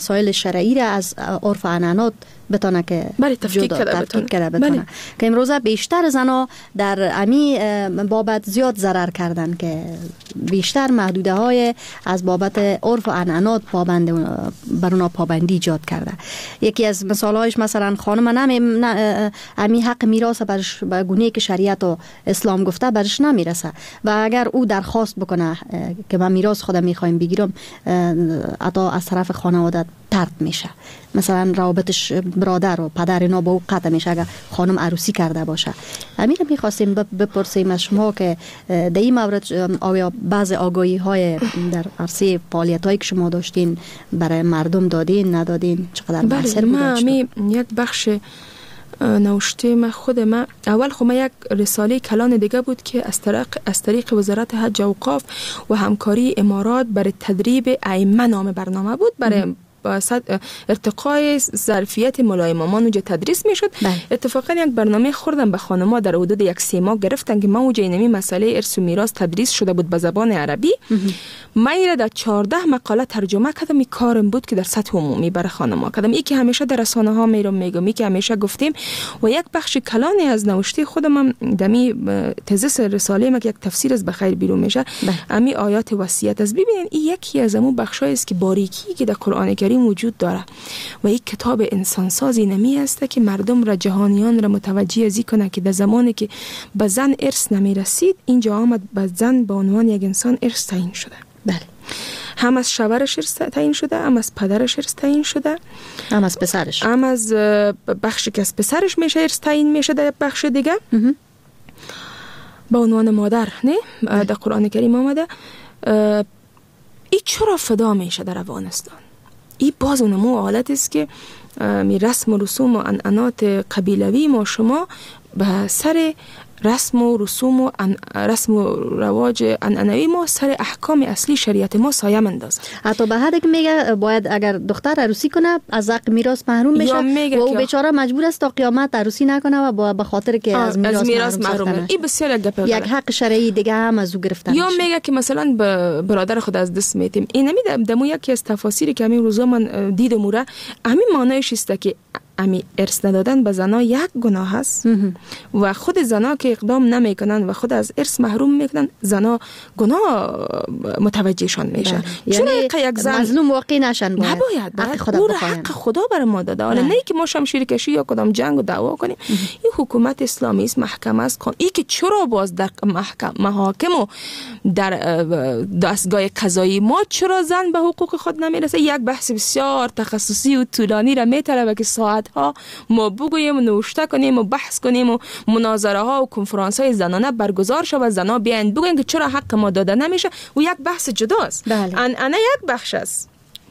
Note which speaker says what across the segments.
Speaker 1: مسائل شرعی را از عرف و عنعنات بتونه که
Speaker 2: تفکیک کرده
Speaker 1: بتونه. که امروزه بیشتر زنا در امی بابت زیاد ضرر کردن که بیشتر محدوده های از بابت عرف و عنعنات بر اونا پابندی ایجاد کرده. یکی از مثال هایش مثلا خانم امی حق میراث برش به گونه‌ای که شریعت و اسلام گفته برش نمیرسه و اگر او درخواست بکنه که من میراث خودم میخوایم بگیرم، عطا از طرف خانواده طرد میشه. مثلا روابطش برادر و پدر اینا با او قطع میشه اگر خانم عروسی کرده باشه. همین میخواستیم بپرسیم از شما که در این مورد آیا بعض آگاهی های در عرصه فعالیت هایی که شما داشتین برای مردم دادین ندادین، چقدر مؤثر بود؟
Speaker 2: من یک بخش نوشته من اول خب یک رساله کلان دیگه بود که از طریق وزارت حج و اوقاف و همکاری امارات برای تدریب ائمه نام برنامه بود برای ارتقای ظرفیت مولای امامان اونجا تدریس میشد. اتفاقا یک برنامه خوردم به خانم‌ها در حدود 1-3 ماه گرفتن که من اونجا اینمی مسئله ارث و میراث تدریس شده بود به زبان عربی. من ایره در 14 مقاله ترجمه کردم. این کارم بود که در سطح عمومی برای خانم‌ها کردم. این که همیشه در رسانه ها میگم، این که همیشه گفتیم و یک بخش کلانی از نوشته خودم دمی تزس رساله ما که یک تفسیر از بخیر بیرون میشه امی آیات وصیت از. ببینید این یکی از اون بخشایی است که باریکی که در قرآن کریم وجود داره و یک کتاب انسانسازی نمی است که مردم را، جهانیان را متوجه ازی کنه که در زمانی که به زن ارث نمی رسید اینجا آمد به زن به عنوان یک انسان ارث تعیین شده.
Speaker 1: بله،
Speaker 2: هم از شوهرش ارث تعیین شده، هم از پدرش ارث تعیین شده،
Speaker 1: هم از پسرش،
Speaker 2: هم از بخشی که از پسرش میشه ارث تعیین میشه در بخش دیگه به عنوان مادر. نه در قرآن کریم آمده. این چرا فدا میشه در افغانستان؟ این باز اونمو حالت است که می رسم و رسوم و عنعنات قبیلوی ما شما به سر رسم و رسوم و رسم و رواج عنعنوی ما سر احکام اصلی شریعت ما سایه مندازه.
Speaker 1: حتی به حدی که میگه باید اگر دختر عروسی کنه از حق میراث محروم بشه و او بیچاره مجبور است تا قیامت عروسی نکنه و به خاطر که از میراث محروم.
Speaker 2: این بسیار
Speaker 1: یک حق شرعی دیگه هم از او گرفتن.
Speaker 2: یا میگه که مثلا برادر خود از دست میتیم. این نمیدم دمو یکی از تفاسیری که همین روزا من دیدم را همین معنیش است که امی ارث ندادن به زنا یک گناه است و خود زنا که اقدام نمیکنن و خود از ارث محروم میکنن زنا گناه متوجهشان میشه. چون یک زن
Speaker 1: مظلوم واقع نشن
Speaker 2: نباید حق خدا بر ما داده. حالا نه که ما شمشیر کشی یا کدام جنگ و دعوا کنیم. این حکومت اسلامی است، محکمه است. این که چرا باز در محاکم و در دستگاه قضایی ما چرا زن به حقوق خود نمیرسه؟ یک بحث بسیار تخصصی و طولانی را میطلبه که ساعت ها ما بگوییم و نوشته کنیم و بحث کنیم و مناظره ها و کنفرانس های زنانه برگزار شود و زنا بیاین بگوین که چرا حق ما داده نمیشه و یک بحث جداست. انا یک بخش است،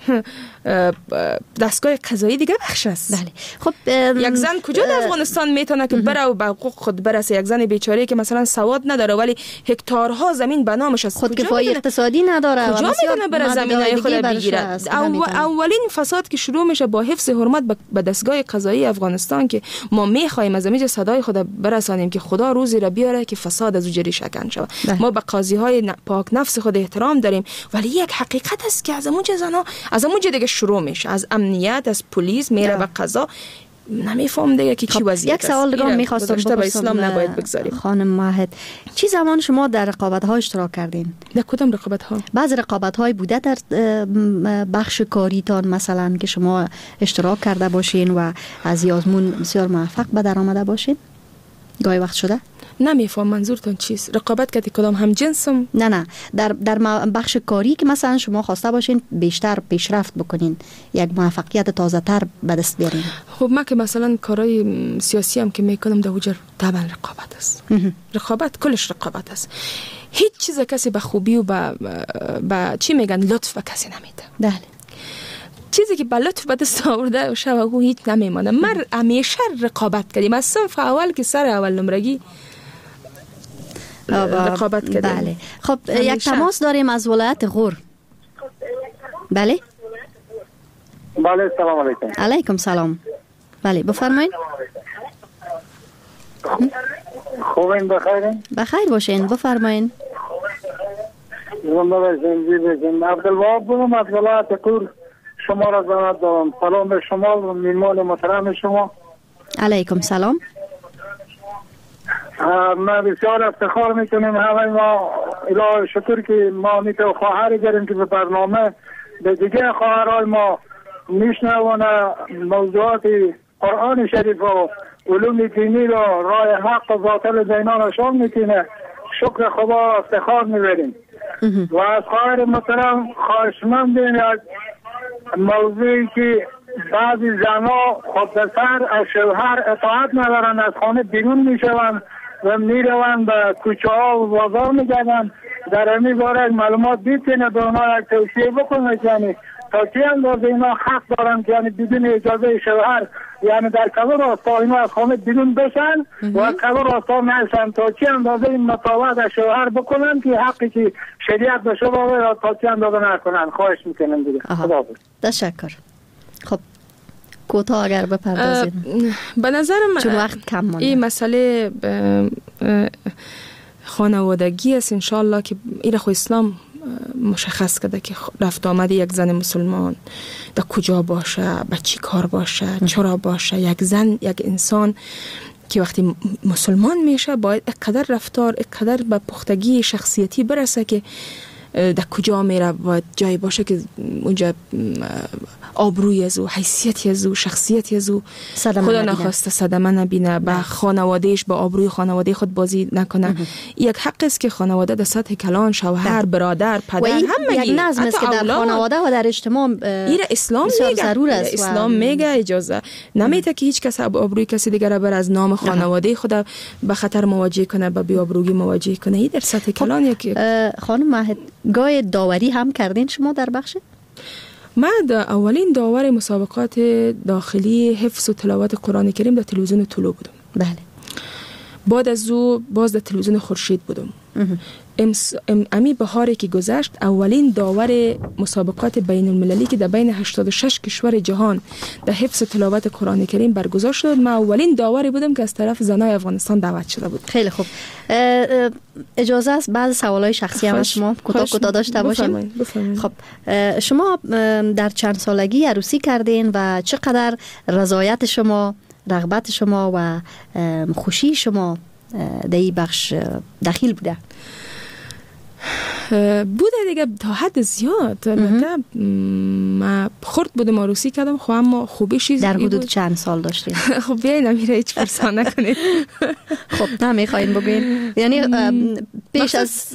Speaker 2: دستگاه قضایی دیگه بخش است.
Speaker 1: بله. خب
Speaker 2: یک زن کجا در افغانستان میتونه که بره و به حقوق خود برسه؟ یک زن بیچاره که مثلا سواد نداره ولی هکتارها زمین به نامش است،
Speaker 1: خودکفایی اقتصادی نداره،
Speaker 2: کجا میتونه بره زمینای خود بگیره؟ اولین فساد که شروع میشه با حفظ حرمت به دستگاه قضایی افغانستان که ما میخوایم از اینجا صدای خود برسانیم که خدا روزی را بیاره که فساد از جری شکن شود. ما به قاضی های پاک نفس خود احترام داریم ولی یک حقیقت است که از اونجا زنا از اونجا دیگه شروع میشه، از امنیت، از پلیس میره به قضا. نمیفهم دیگه که چی وضعیت است.
Speaker 1: یک سوال دیگه می‌خواستم
Speaker 2: بپرسم. به اسلام نباید بگذاریم.
Speaker 1: خانم ماهد، چی زمان شما در رقابت‌ها اشتراک کردین؟
Speaker 2: در کدام رقابت‌ها؟
Speaker 1: بعض رقابت‌های بوده در بخش کاریتان مثلا که شما اشتراک کرده باشین و از آزمون بسیار موفق به در آمده باشین؟ گاهی وقت شده؟
Speaker 2: نمیفهم منظورتون چیست؟ رقابت کردی کدام هم جنسم؟
Speaker 1: نه در بخش کاری که مثلا شما خواسته باشین بیشتر پیشرفت بکنین، یک موفقیت تازه تر به دست بیارین.
Speaker 2: خب من که مثلا کارهای سیاسی هم که میکنم در وجر طبعا رقابت است. رقابت کلش رقابت است. هیچ چیز کسی به خوبی و به چی میگن لطف به کسی نمیده.
Speaker 1: بله.
Speaker 2: چیزی که به لطف به دست آورده شب هیچ نمیمانه. من همیشه رقابت کردیم از صنف اول که سر اول نمرگی رقابت کردیم.
Speaker 1: بله. خب یک تماس داریم از ولایت غور. بله.
Speaker 3: بله سلام علیکم.
Speaker 1: علیکم سلام. بله بفرمایید.
Speaker 3: خوبین بخیرین؟
Speaker 1: بخیر باشین بفرمایید.
Speaker 3: زنده باشین. عبدالوهاب بودم از ولایت غور شما را زنده دارم. سلام به شما و میلمان محترم شما.
Speaker 1: علیکم سلام.
Speaker 3: ما بسیار افتخار میکنیم همه ما الهی شکر که ما میتونیم خواهر داریم که به برنامه به دیگه خواهرای ما میشنوانه موضوعات قرآن شریف و علوم دینی را راه حق و باطل بینان نشان میکنه. شکر خدا افتخار میبریم. و از خواهر محترم خواهشمندیم از موضوعی که بعضی زنها خود سر از شوهر اطاعت ندارن، از خانه بیرون میشوند و میروند به کوچه ها و بازار میگردن. در امی باره معلومات بیتینه به اونا یک توصیه بکنه یعنی تا چه اندازه اینا حق دارن که یعنی بدون اجازه شوهر یعنی در کدر راستا اینا از خانه بیرون بشن و از کدر راستا نشن، تا چه اندازه این مطابقت از شوهر بکنن که حقی که شریعت به شما و تا چه اندازه نکنن. خواهش میکنم دیگه. خدا
Speaker 1: تشکر. خب کوتاه اگر بپردازید.
Speaker 2: به نظرم
Speaker 1: چون وقت کم مونده
Speaker 2: این مسئله خانوادگی است انشالله که این خو اسلام مشخص کرده که رفت آمد یک زن مسلمان در کجا باشه، به چی کار باشه، چرا باشه. یک زن، یک انسان که وقتی مسلمان میشه باید اقدر رفتار، اقدر به پختگی شخصیتی برسه که در کجا میره باید جایی باشه که اونجا آبروی از او، حیثیتی از او، شخصیتی از او خدا نخواسته صدمه نبینه، به خانوادهش، به آبروی خانواده خود بازی نکنه. یک حق است که خانواده در سطح کلان، شوهر، برادر، پدر، همه
Speaker 1: یک نظم است که در خانواده و در اجتماع
Speaker 2: این اسلام میگه.
Speaker 1: ضرور است.
Speaker 2: اسلام میگه اجازه نمیده که هیچ کس آبروی کسی دیگر بر از نام خانواده خود به خطر مواجه کنه، به بی‌آبرویی مواجه کنه. این در سطح کلان یک
Speaker 1: خانم ماهد گاه داوری هم کردین شما در بخش؟
Speaker 2: من در اولین داور مسابقات داخلی حفظ و تلاوت قرآن کریم در تلویزیون طلوع بودم.
Speaker 1: بله.
Speaker 2: بعد از او باز در تلویزیون خورشید بودم. امی بهاری که گذشت اولین داور مسابقات بین المللی که در بین 86 کشور جهان در حفظ تلاوت قرآن کریم برگزار شد، من اولین داوری بودم که از طرف زنای افغانستان دعوت شده بود.
Speaker 1: خیلی خوب. اجازه است بعض سوالای شخصی هم از شما کوتاه داشته باشیم؟ خب شما در چند سالگی عروسی کردین و چقدر رضایت شما، رغبت شما و خوشی شما در این بخش دخیل بوده؟
Speaker 2: بوده دیگه تا حد زیاد. البته ما خرد بودم عروسی کردم، خب اما خوبیش
Speaker 1: در حدود چند سال داشتین؟
Speaker 2: خب بیاین امیره هیچ پرسان نکنید.
Speaker 1: خب نمیخواین بگوین یعنی پیش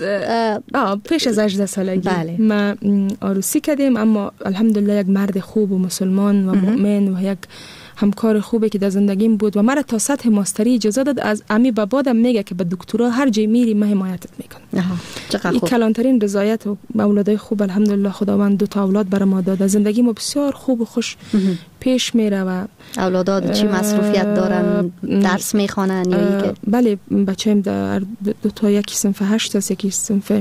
Speaker 1: از 18 سالگی
Speaker 2: بله. ما عروسی کردیم، اما الحمدلله یک مرد خوب و مسلمان و مؤمن و یک همکار خوبه که در زندگیم بود و مرا تا سطح ماستری اجازه داد. از امی به بعدم میگه که به دکترا هر جای میری من حمایتت میکنم. این کلانترین رضایت و اولادای خوب الحمدلله خداوند 2 اولاد برام ما داد. زندگی ما بسیار خوب و خوش پیش میره و
Speaker 1: اولادات چی مصروفیت دارن؟ درس میخوانن یا اینکه؟
Speaker 2: بله بچه‌ام در 2 یکی صنف 8 است، یکی صنف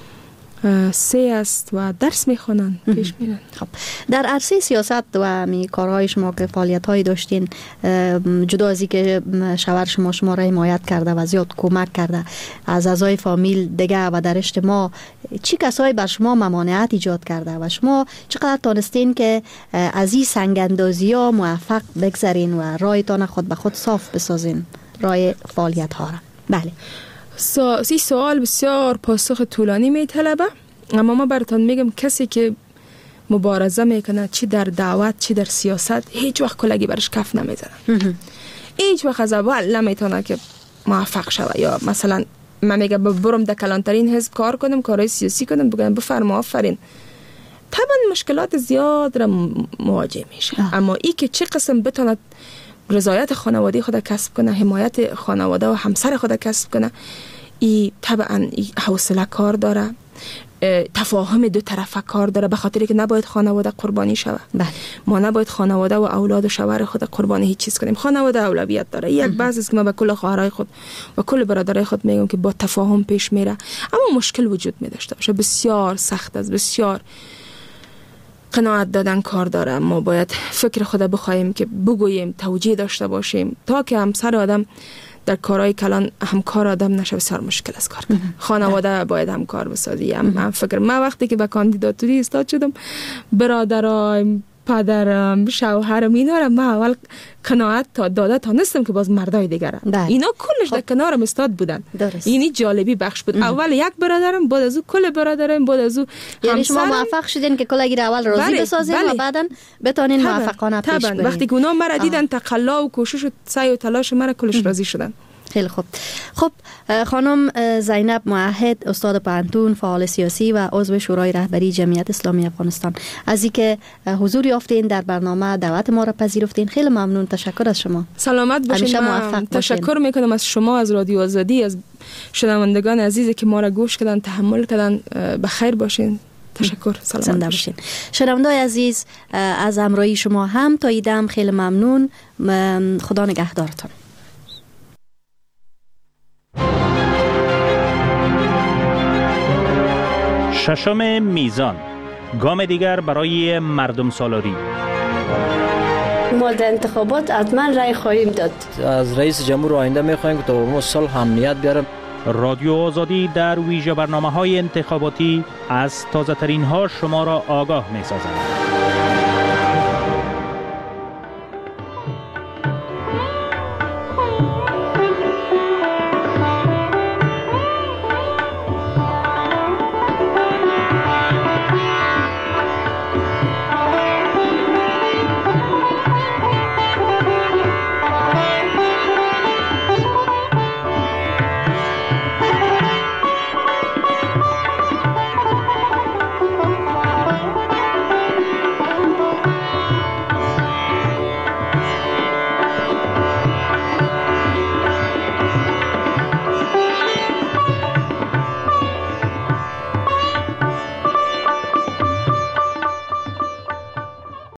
Speaker 2: 3 است و درس میخوانن پیش میرن.
Speaker 1: خب در عرصه سیاست و می کارهای شما که فعالیت‌هایی داشتین، جدا از اینکه شوهر شما را حمایت کرده و زیاد کمک کرده، از اعضای فامیل دیگه و در اجتماع چی کسایی بر شما ممانعت ایجاد کرده و شما چقدر تونستین که از این سنگ‌اندازی‌ها موفق بگذرین و راهتان خود به خود صاف بسازین، راه فعالیت‌ها را؟ بله.
Speaker 2: سی سوال بسیار پاسخ طولانی میطلبه، اما ما براتون میگم کسی که مبارزه میکنه چی در دعوت چی در سیاست هیچ وقت کلگی برش کف نمیزنه. هیچ وقت از اول نمیتونه که موفق شوه. یا مثلا من میگم برم در کلانترین حزب کار کنم، کارهای سیاسی کنم، بگم بفرما آفرین، طبعا مشکلات زیاد را مواجه میشه. اما ای که چه قسم بتونه رضایت خانواده خود کسب کنه، حمایت خانواده و همسر خود کسب کنه، ای طبعا حوصله کار داره، تفاهم 2 طرفه کار داره، به خاطر که نباید خانواده قربانی شوه.
Speaker 1: بله.
Speaker 2: ما نباید خانواده و اولاد و شوهر خود قربانی هیچ چیز کنیم. خانواده اولویت داره. یک بعضی است که ما به کل خواهرای خود و کل برادرای خود میگم که با تفاهم پیش میره، اما مشکل وجود میداشته باشه. بسیار سخت است، بسیار قناعت دادن کار داره. ما باید فکر خود بخوایم که بگوییم، توجیه داشته باشیم تا که همسر آدم در کارهای کلان همکار آدم نشه. بسیار مشکل است کار کنه. خانواده باید همکار بسازی. من فکر من وقتی که به کاندیداتوری استاد شدم، برادرای پدرم، شوهرم، اینا را من اول قناعت داده تانستم که باز مردای دیگره. اینا کلش در کنارم استاد بودن. اینی جالبی بخش بود. اول یک برادرم، بعد از او کل برادرم، بعد از او
Speaker 1: یعنی شما موفق شدین که کلاگی را اول راضی بسازین و بعدن بتونین موفقانه پیش برین.
Speaker 2: وقتی که اونا مرا دیدن تقلا و کوشش و سعی و تلاش مرا کلش راضی شدن.
Speaker 1: خیلی خوب. خب خانم زینب موحد، استاد پانتون، فعال سیاسی و عضو شورای رهبری جمعیت اسلامی افغانستان، از اینکه حضور یافتین در برنامه، دعوت ما را پذیرفتین، خیلی ممنون. تشکر از شما.
Speaker 2: سلامت باشین. من تشکر میکنم از شما، از رادیو آزادی، از شنوندگان عزیزی که ما را گوش کردن، تحمل کردن. بخیر باشین. تشکر. سلامت باشین.
Speaker 1: شنوندگان عزیز، از همراهی شما هم تا ایدم خیلی ممنون. خدا نگهدارتان.
Speaker 4: ششم میزان، گام دیگر برای مردم سالاری.
Speaker 5: ما در انتخابات حتما رای خواهیم داد.
Speaker 6: از رئیس جمهور آینده میخواهیم که تا صلح امنیت بیاره.
Speaker 4: رادیو آزادی در ویژه برنامه‌های انتخاباتی از تازه ترین ها شما را آگاه می‌سازد.